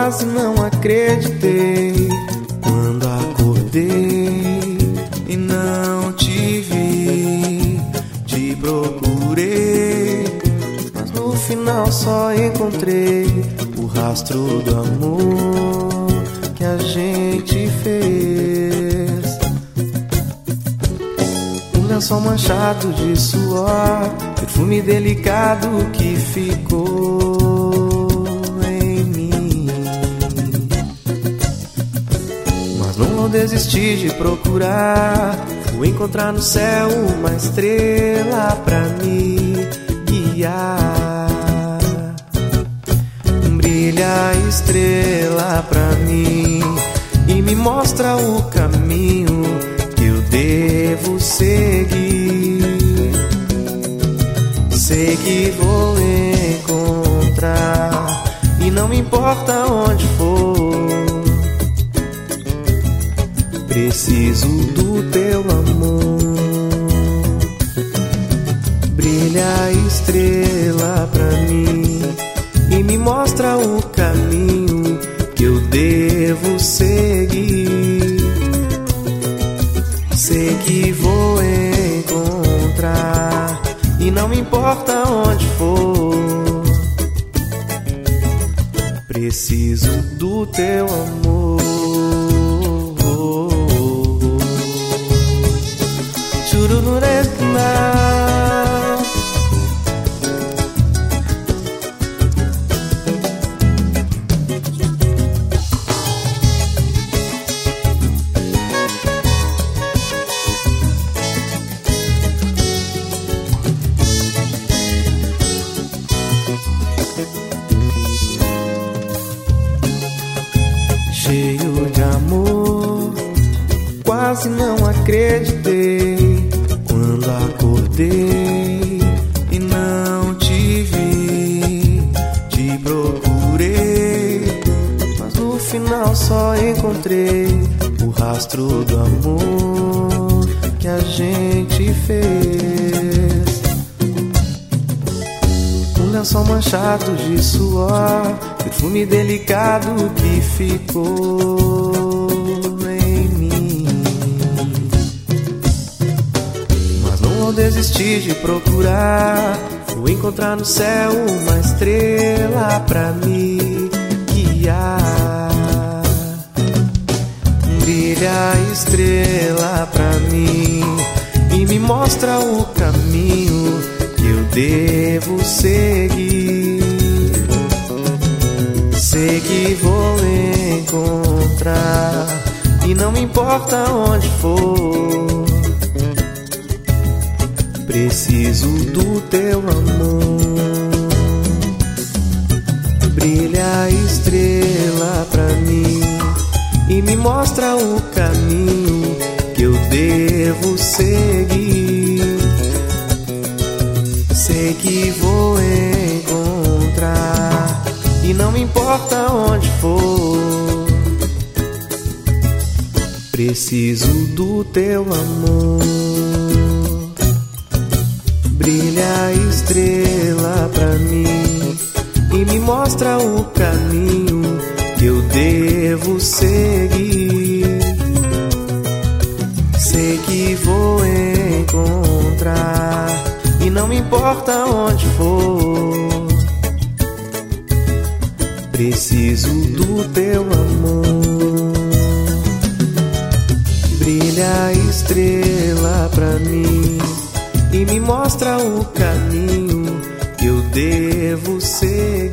Quase não acreditei quando acordei e não te vi. Te procurei, mas no final só encontrei o rastro do amor que a gente fez. Um lençol manchado de suor, perfume delicado que ficou em mim. Mas não vou desistir de procurar, vou encontrar no céu uma estrela pra me guiar. Brilha a estrela pra mim e me mostra o caminho que eu devo seguir. Sei que vou encontrar e não me importa onde for. Preciso do teu amor. Brilha a estrela pra mim e me mostra o caminho que eu devo seguir. Sei que vou encontrar e não me importa onde for. Preciso do teu amor. Churururena. Cheio de amor, quase não acreditei quando acordei e não te vi. Te procurei, mas no final só encontrei o rastro do amor que a gente fez. Um lençol manchado de suor, perfume delicado que ficou em mim. Mas não vou desistir de procurar, vou encontrar no céu uma estrela pra me guiar. Brilha a estrela pra mim e me mostra o caminho que eu devo seguir. Sei que vou encontrar e não me importa onde for. Preciso do teu amor. Brilha a estrela pra mim e me mostra o caminho que eu devo seguir. Sei que vou encontrar e não me importa onde for. Preciso do teu amor. Brilha a estrela pra mim e me mostra o caminho que eu devo seguir. Sei que vou encontrar e não me importa onde for. Preciso do teu amor. Brilha a estrela pra mim e me mostra o caminho que eu devo seguir.